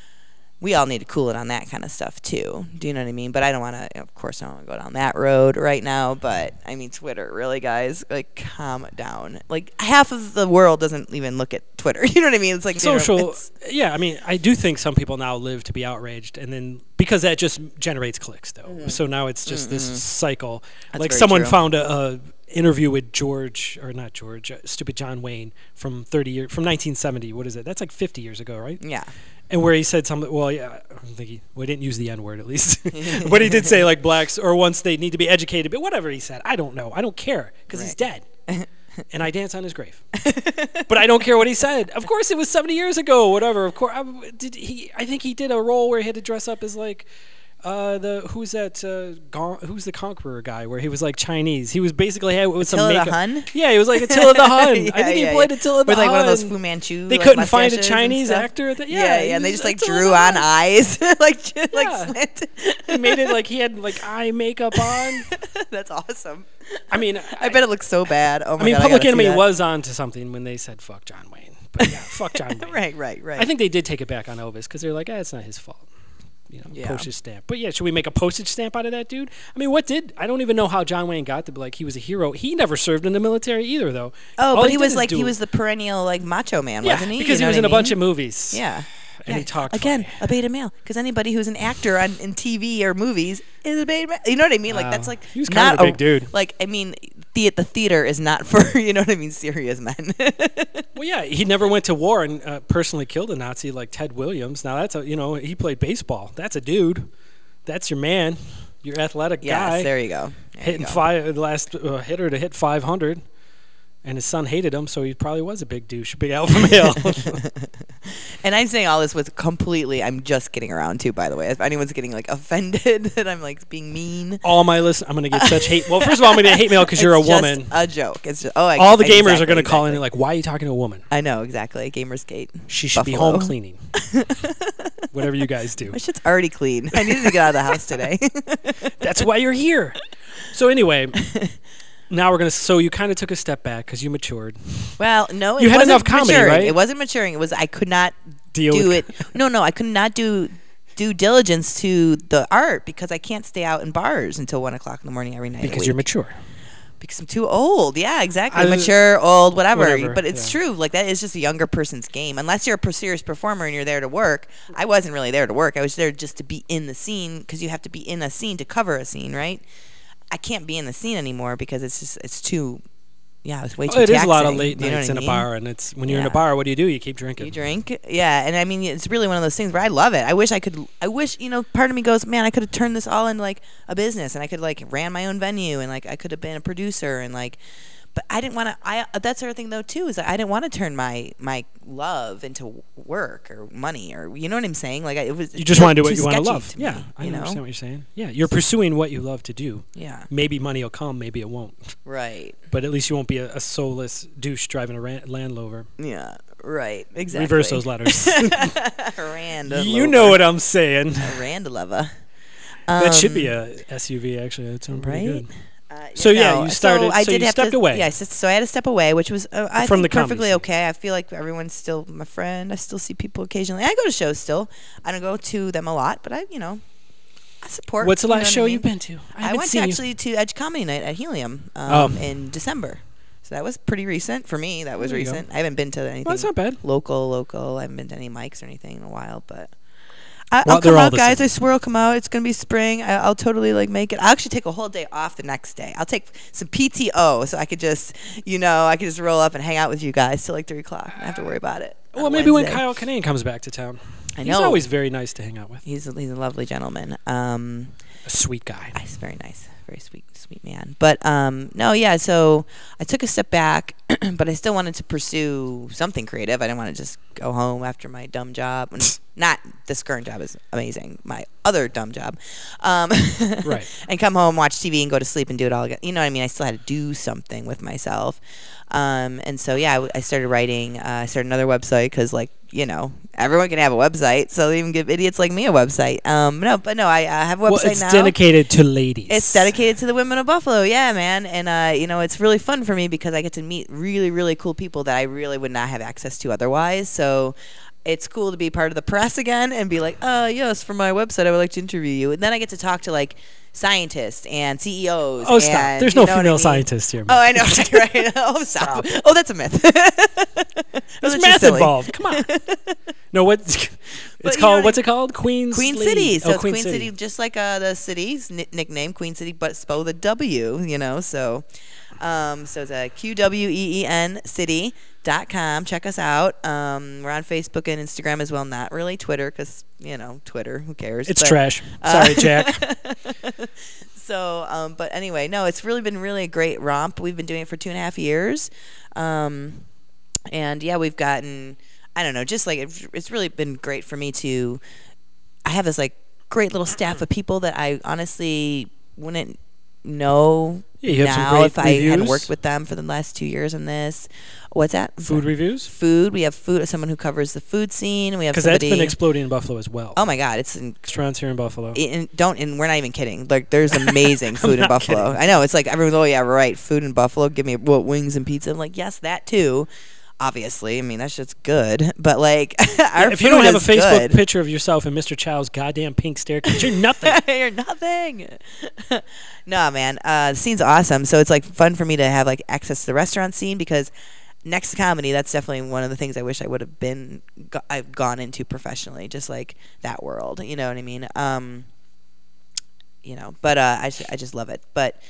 We all need to cool it on that kind of stuff too. Do you know what I mean? But I don't want to. Of course, I don't want to go down that road right now. But I mean, Twitter, really, guys, like calm down. Like half of the world doesn't even look at Twitter. You know what I mean? It's like you know, social. it's- Yeah, I mean, I do think some people now live to be outraged, and then because that just generates clicks, though. So now it's just this cycle. That's like very someone true. found a, a interview with George, or not George, uh, stupid John Wayne from thirty years from nineteen seventy. What is it? That's like fifty years ago, right? yeah. And where he said something, well, yeah, I don't think he, well, he didn't use the N word at least, but he did say like blacks or once they need to be educated, but whatever he said, I don't know, I don't care because he's Right. dead. and I dance on his grave. But I don't care what he said. Of course, it was seventy years ago, whatever. Of course, I, did he? I think he did a role where he had to dress up as like. Uh, the who's that? Uh, Gon- who's the Conqueror guy? Where he was like Chinese. He was basically had with some Attila makeup. the Hun? Yeah, he was like Attila the Hun. Yeah, I think yeah, he played yeah. Attila the With Hun. like one of those Fu Manchu. They like, couldn't find a mustaches and Chinese stuff. actor. That, Yeah, yeah, yeah, and they he just was like Attila drew the on Hun. eyes, like Yeah. like slant. He made it like he had like eye makeup on. That's awesome. I mean, I, I, bet it looks so bad. Oh my I mean, God, Public gotta see Enemy that. was on to something when they said "fuck John Wayne." But yeah, fuck John Wayne. right, right, right. I think they did take it back on Elvis because they're like, ah, it's not his fault. You know, Yeah. postage stamp. But yeah, should we make a postage stamp out of that dude? I mean, what did I don't even know how John Wayne got to be like he was a hero. He never served in the military either, though. Oh, All but he did was is like do- he was the perennial like macho man, yeah, wasn't he? because You he know was what in I a bunch mean? of movies. Yeah. And Yeah. he talked again funny. a beta male because anybody who's an actor on in T V or movies is a beta male. You know what I mean? Like that's Wow. like He was kind not of a big dude. Like I mean, the the theater is not for you know what I mean serious men. Well, yeah, he never went to war and uh, personally killed a Nazi like Ted Williams. Now that's a you know he played baseball. That's a dude. That's your man. Your athletic yes, guy. there you go. There hitting you go. five the last uh, hitter to hit five hundred. And his son hated him, so he probably was a big douche, big alpha male. And I'm saying all this with completely. I'm just getting around to. By the way, if anyone's getting like offended that I'm like being mean, All my listen, I'm gonna get such hate. Well, first of all, I'm gonna get hate mail because you're a it's just woman. A joke. It's just oh. I, All the gamers exactly, are gonna call in exactly. and like, why are you talking to a woman? I know exactly. Gamersgate. She should be Buffalo. home cleaning. Whatever you guys do. My shit's already clean. I needed to get out of the house today. That's why you're here. So anyway, now we're gonna. So you kind of took a step back because you matured. Well, no, it You had wasn't enough comedy, maturing. right? It wasn't maturing. It was I could not Deal do with- it. No, no, I could not do due diligence to the art because I can't stay out in bars until one o'clock in the morning every night. of the Because you're week. mature. Because I'm too old. Yeah, exactly. I- Mature, old, whatever. Whatever, But it's yeah. true. Like that is just a younger person's game. Unless you're a per- serious performer and you're there to work. I wasn't really there to work. I was there just to be in the scene because you have to be in a scene to cover a scene, right? I can't be in the scene anymore because it's just it's too. Yeah, it's way too. Oh, it is a lot of taxing. late You know nights what in I a mean? bar, and it's when you're in a Yeah. bar. What do you do? You keep drinking. You drink, yeah, and I mean it's really one of those things where I love it. I wish I could. I wish you know. Part of me goes, man, I could have turned this all into like a business, and I could like ran my own venue, and like I could have been a producer, and like, but I didn't want to. I that's the other thing though too is that I didn't want to turn my my love into work or money or you know what I'm saying. Like I, it was. You it just felt want to do what too you want to sketchy love. to Yeah, me, I you know? understand what you're saying. Yeah, you're pursuing what you love to do. Yeah. Maybe money will come, maybe it won't. Right. But at least you won't be a, a soulless douche driving a ran- Land Rover. Yeah. Right. Exactly. Reverse those letters. Rand. You know what I'm saying. Rand lover. That should be Um, a S U V, actually. That sounds pretty right? good. Uh, So, yeah, no, you started- I so did you have stepped to, away. Yeah, so, so I had to step away, which was uh, I From think the comedy perfectly scene. okay. I feel like everyone's still my friend. I still see people occasionally. I go to shows still. I don't go to them a lot, but I, you know, I support. What's the you know last what show I mean? you've been to? I, haven't went to seen you. actually to Edge Comedy Night at Helium um, Oh. in December. So that was pretty recent for me. That was There you go. recent. I haven't been to anything Well, that's not bad. local, local. I haven't been to any mics or anything in a while, but. I, Well, I'll they're come all out, the guys. same. I swear I'll come out. It's gonna be spring. I, I'll totally like make it. I'll actually take a whole day off the next day. I'll take some P T O so I could just, you know, I could just roll up and hang out with you guys till like three o'clock. I don't have to worry about it. on Well, a maybe when Wednesday. Kyle Kinane comes back to town. I He's know. always very nice to hang out with. He's a, he's a lovely gentleman. Um, A sweet guy. He's very nice, very sweet, sweet man. But um, no, yeah. So I took a step back, but I still wanted to pursue something creative. I didn't want to just go home after my dumb job. Not this current job is amazing. My other dumb job, um, Right. and come home, watch T V, and go to sleep and do it all again. You know what I mean? I still had to do something with myself. Um, and so yeah, I, w- I started writing. Uh, I started another website because, like, you know, everyone can have a website. So they even give idiots like me a website. Um, no, but no, I uh, have a website Well, it's now. dedicated to ladies. It's dedicated to the women of Buffalo, yeah, man. And uh, you know, it's really fun for me because I get to meet really, really cool people that I really would not have access to otherwise. So it's cool to be part of the press again and be like, uh, yes, for my website, I would like to interview you. And then I get to talk to like scientists and C E Os. Oh, stop. and, There's you no know what I female mean? scientist here. Oh, I know, right? Oh, stop. Oh, that's a myth. There's That's just math silly. involved. Come on. No, what? It's you know called. what What's I- it called? Queen. Queen City. City. So oh, it's Queen, City. just like uh, the city's ni- nickname, Queen City, but spell the W, you know. So um, so it's a Q W E E N city dot com. Check us out. Um, we're on Facebook and Instagram as well. Not really Twitter because, you know, Twitter, who cares? It's But, trash. uh, Sorry, Jack. so, um, but anyway, no, it's really been really a great romp. We've been doing it for two and a half years. Um, and yeah, we've gotten, I don't know, just like, it's, it's really been great for me to, I have this like great little staff of people that I honestly wouldn't know Yeah, you have some now great if I hadn't reviews. worked with them for the last two years in this. What's that? I'm Food sorry. reviews? Food. We have food. Someone who covers the food scene. We have Because that's somebody. been exploding in Buffalo as well. Oh my God! It's in, Restaurants here in Buffalo. in, don't. And we're not even kidding. Like, there's amazing food in not Buffalo. kidding. I know. It's like everyone's. Oh yeah, right. Food in Buffalo. Give me what, wings and pizza. I'm like, yes, that too. Obviously, I mean that's just good. But like, our if you don't food have a is Facebook good. picture of yourself in Mister Chow's goddamn pink staircase, you're nothing. You're nothing. No, man. Uh, the scene's awesome. So it's like fun for me to have like access to the restaurant scene because next to comedy, that's definitely one of the things I wish I would have been. Go- I've gone into professionally, just like that world. You know what I mean? Um, you know, but uh, I just, I just love it. But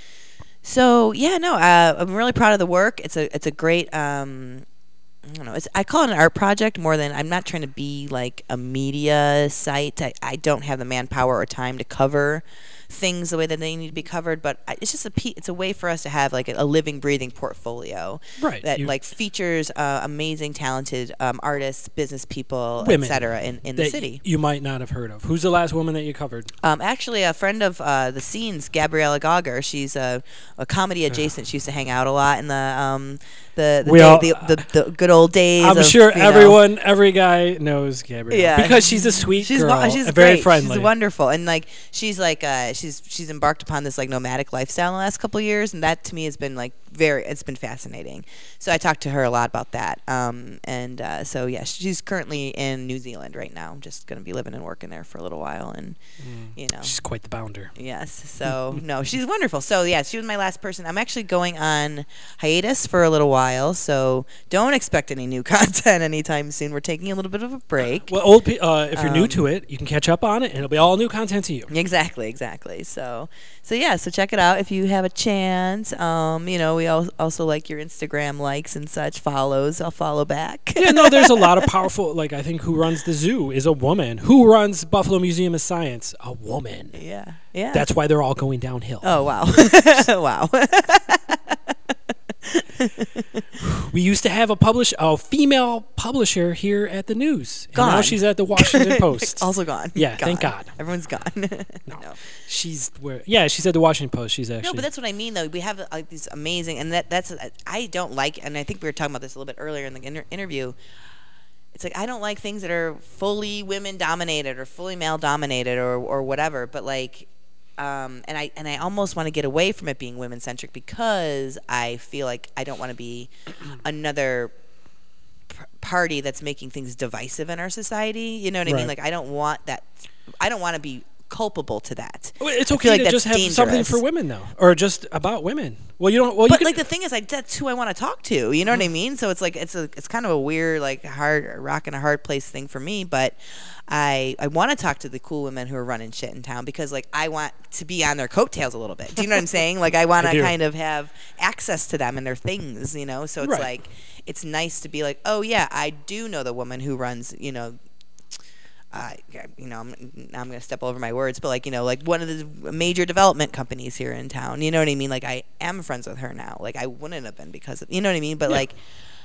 so yeah, no, uh, I'm really proud of the work. It's a it's a great. Um, I don't know. It's, I call it an art project more than I'm not trying to be like a media site. I, I don't have the manpower or time to cover things the way that they need to be covered. But I, it's just a pe- it's a way for us to have like a, a living, breathing portfolio Right. that You- like features uh, amazing, talented um, artists, business people, Women et cetera, in, in the that city. you might not have heard of. Who's the last woman that you covered? Um, actually, a friend of uh, the scenes, Gabriella Gauger. She's a, a comedy adjacent. She used to hang out a lot in the um, the the, We day, all- the, the the good old days. I'm of, sure you know, everyone, every guy knows Gabrielle. Yeah. Because she's a sweet she's girl. wa- she's uh, very great. friendly. She's wonderful, and like she's like uh, she's she's embarked upon this like nomadic lifestyle in the last couple of years, and that to me has been like very it's been fascinating. So I talked to her a lot about that, um, and uh, so yeah, she's currently in New Zealand right now. Just gonna be living and working there for a little while, and you know. She's quite the bounder. Yes. So no, she's wonderful. So yeah, she was my last person. I'm actually going on hiatus for a little while, so don't expect any new content anytime soon. We're taking a little bit of a break. Well, old pe- uh, if you're new Um, to it, you can catch up on it, and it'll be all new content to you. Exactly, exactly. So, so yeah, so check it out if you have a chance. Um, you know, we al- also like your Instagram likes and such, follows. I'll follow back. Yeah, no, there's a lot of powerful, like, I think who runs the zoo is a woman. Who runs Buffalo Museum of Science? A woman. yeah, yeah. That's why they're all going downhill. Oh wow, wow. We used to have a publish a female publisher here at the news. And now Gone. she's at the Washington Post. Also gone. Yeah, Gone. thank God. Everyone's gone. No. She's where yeah, she's at the Washington Post. She's actually No, but that's what I mean, though. We have like these amazing, and that that's I don't like, and I think we were talking about this a little bit earlier in the inter- interview. It's like I don't like things that are fully women dominated or fully male dominated or or whatever. But like, um, and I and I almost want to get away from it being women centric because I feel like I don't want to be another p- party that's making things divisive in our society. You know what I mean? Right. Like I don't want that. I don't want to be culpable to that. Well, it's I okay feel like to that's just have something dangerous. for women though, or just about women. Well, you don't. Well, you But can, like the thing is, like that's who I want to talk to. You know what I mean? So it's like it's a it's kind of a weird, like hard rock and a hard place thing for me. But I I want to talk to the cool women who are running shit in town because like I want to be on their coattails a little bit. Do you know what I'm saying? Like I want I to do. kind of have access to them and their things. You know, so it's Right. like it's nice to be like, oh yeah, I do know the woman who runs. You know. Uh, you know, I'm, now I'm going to step over my words, but like, you know, like one of the major development companies here in town, you know what I mean? Like I am friends with her now. Like I wouldn't have been because of, you know what I mean? But Yeah. like,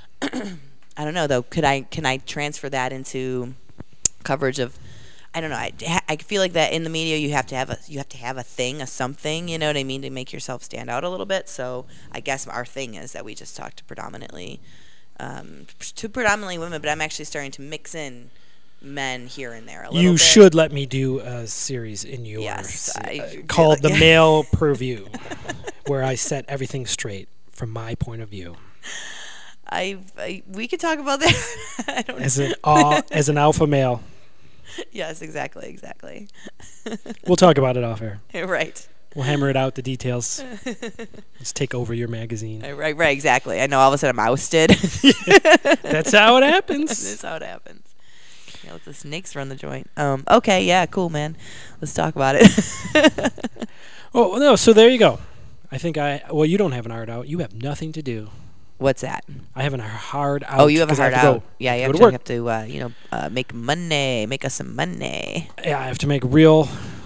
I don't know though. Could I, can I transfer that into coverage of, I don't know. I, I feel like that in the media, you have to have a, you have to have a thing, a something, you know what I mean? To make yourself stand out a little bit. So I guess our thing is that we just talk to predominantly, um, to predominantly women, but I'm actually starting to mix in men here and there a little you bit. should let me do a series in yours Yes, I uh, feel called like- the Male Purview, where I set everything straight from my point of view I, I we could talk about that. I don't as an uh, as an alpha male. Yes, exactly, exactly. We'll talk about it off air. Right. We'll hammer it out the details. Let's take over your magazine. Right, right, right, exactly. I know all of a sudden I'm ousted. That's how it happens. That's how it happens. Yeah, let the snakes run the joint. Um, okay, yeah, cool, man. Let's talk about it. Oh no! So there you go. I think I. Well, you don't have an hard out. You have nothing to do. What's that? I have a hard out. Oh, you have a 'cause I hard have to out. go. Yeah, you go have to to, work. have to uh, you know, uh, make money, make us some money. Yeah, I have to make real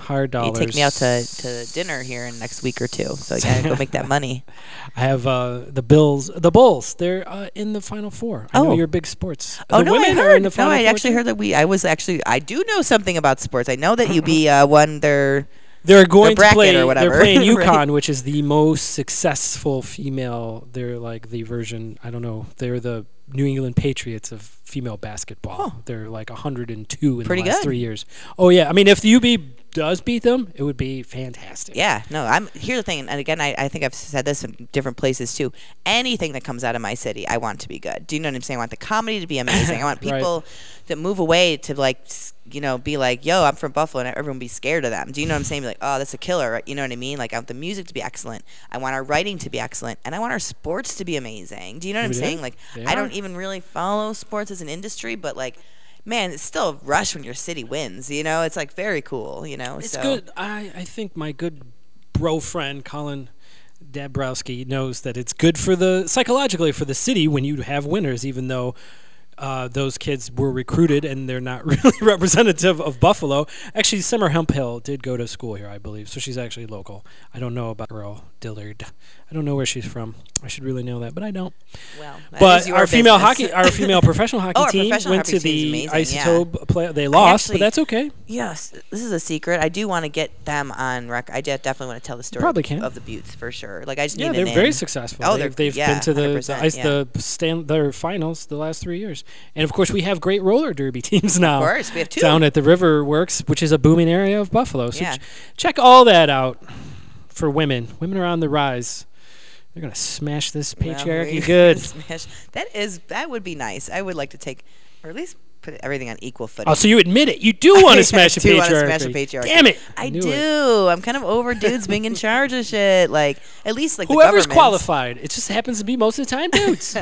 hard You dollars. take me out to, to dinner here in next week or two, so you gotta go make that money. I have uh, the Bills, the Bulls. They're uh, in the Final Four. I know Oh. you're big sports. Oh the no, I women are heard. in the No, Final I Four actually too? heard that we. I was actually. I do know something about sports. I know that U B uh, won their. They're going to bracket play. or whatever, They're playing right? UConn, which is the most successful female. They're like the version. I don't know. They're the New England Patriots of female basketball. Huh. They're like one hundred two in Pretty the last good. three years. Oh yeah. I mean, if the U B does beat them, it would be fantastic. Yeah, no, I'm here's the thing, and again, I, I think I've said this in different places too. Anything that comes out of my city, I want to be good. Do you know what I'm saying? I want the comedy to be amazing. I want Right. people that move away to like, s- you know, be like, yo, I'm from Buffalo, and everyone be scared of them. Do you know what I'm saying? Be like, oh, that's a killer. Right? You know what I mean? Like, I want the music to be excellent. I want our writing to be excellent, and I want our sports to be amazing. Do you know what I'm Yeah, saying? Like, they I are. don't even really follow sports as an industry, but like. Man, it's still a rush when your city wins. You know, it's like very cool. You know, It's so. good. I, I think my good bro friend Colin Dabrowski knows that it's good for the psychologically for the city when you have winners, even though uh, those kids were recruited and they're not really representative of Buffalo. Actually, Summer Hemphill did go to school here, I believe, so she's actually local. I don't know about Earl Dillard. I don't know where she's from. I should really know that, but I don't. Well, that is But your our female business. hockey, our female professional hockey Oh, our team professional went hockey to team's the amazing, yeah. Isotope play. They lost, actually- but that's okay. Yes, this is a secret. I do want to get them on record. I de- definitely want to tell the story probably of, can. of the Buttes for sure. Like I just Yeah, need they're a name. very successful. Oh, they've, they're- they've yeah, been to the one hundred the, percent, ice, yeah. the stand their finals the last three years, and of course we have great roller derby teams now. Of course, we have two. down at the River Works, which is a booming area of Buffalo. So Yeah. ch- check all that out for women. Women are on the rise. They're gonna smash this Well, patriarchy we- good. Smash. That is that would be nice. I would like to take, or at least put everything on equal footing. Oh, so you admit it? You do want to smash the I do wanna patriarchy? smash the patriarchy. Damn it! I knew do. it. I'm kind of over dudes being in charge of shit. Like at least like Whoever's the government. qualified, it just happens to be most of the time dudes.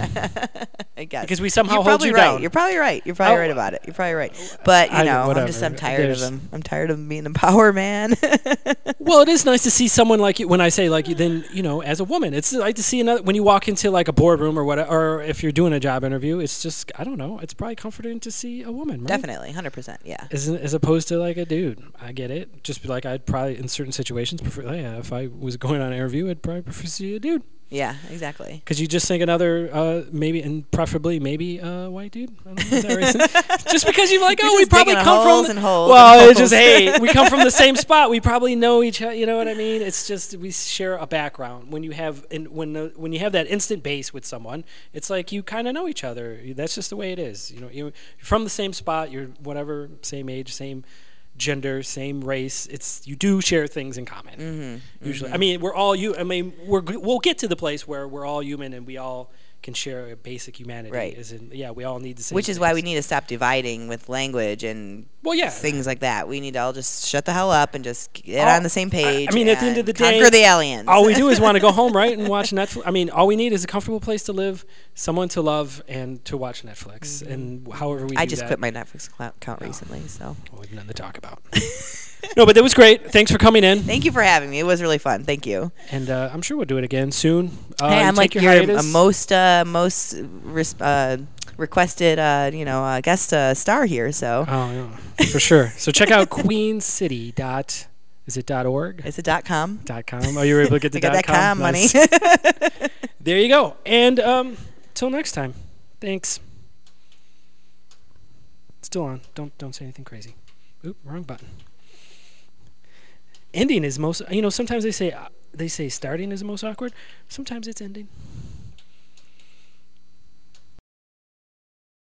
I guess Because we somehow You're hold probably you right. down. You're probably right. You're probably Oh, right about it. You're probably right. But you I- know, I'm whatever. just I'm tired There's- of them. I'm tired of being in power, man. Well, it is nice to see someone like you. When I say like you, then you know, as a woman, it's like to see another when you walk into like a boardroom or whatever, or if you're doing a job interview. It's just I don't know. It's probably comforting to see a woman, right? Definitely, hundred percent. Yeah. As, as opposed to like a dude. I get it. Just be like I'd probably in certain situations prefer. Oh, yeah, if I was going on an interview, I'd probably prefer to see a dude. Yeah. Exactly. Because you just think another, uh, maybe, and preferably maybe a white dude. I don't know, is that racist? Just because you're like, You're oh, we just probably digging come holes from. and holes well, and it's just holes. hey, we come from the same spot. We probably know each other. You know what I mean? It's just we share a background. When you have, and when uh, when you have that instant base with someone, it's like you kind of know each other. That's just the way it is. You know, you're from the same spot. You're whatever, same age, same gender, same race. It's you do share things in common. Mm-hmm. Usually, I mean, we're all you. I mean, we're g- we'll get to the place where we're all human and we all can share a basic humanity. Right. As in, yeah, we all need the same. Which is why we things. need to stop dividing with language and Well, yeah. things like that. We need to all just shut the hell up and just get All- on the same page. I mean, at the end and of the day, conquer the aliens. all we do is want to go home, right, and watch Netflix. I mean, all we need is a comfortable place to live, someone to love, and to watch Netflix. And however we I do just that, quit my Netflix cl- account recently, so well, we have nothing to talk about. No, but that was great. Thanks for coming in, thank you for having me. It was really fun. Thank you. and uh, I'm sure we'll do it again soon. Uh, hey, you I'm take like your your hiatus. uh, most uh, most res- uh, requested, uh, you know, uh, guest uh, star here. So Oh, yeah, for sure. So check out queen city dot. Is it dot org? it's a dot com. Dot com. Oh, you were able to get the I got dot that com com money. Nice. There you go. And um, till next time. Thanks. Still on. Don't don't say anything crazy. Oop, wrong button. Ending is most. You know, sometimes they say uh, they say starting is the most awkward. Sometimes it's ending.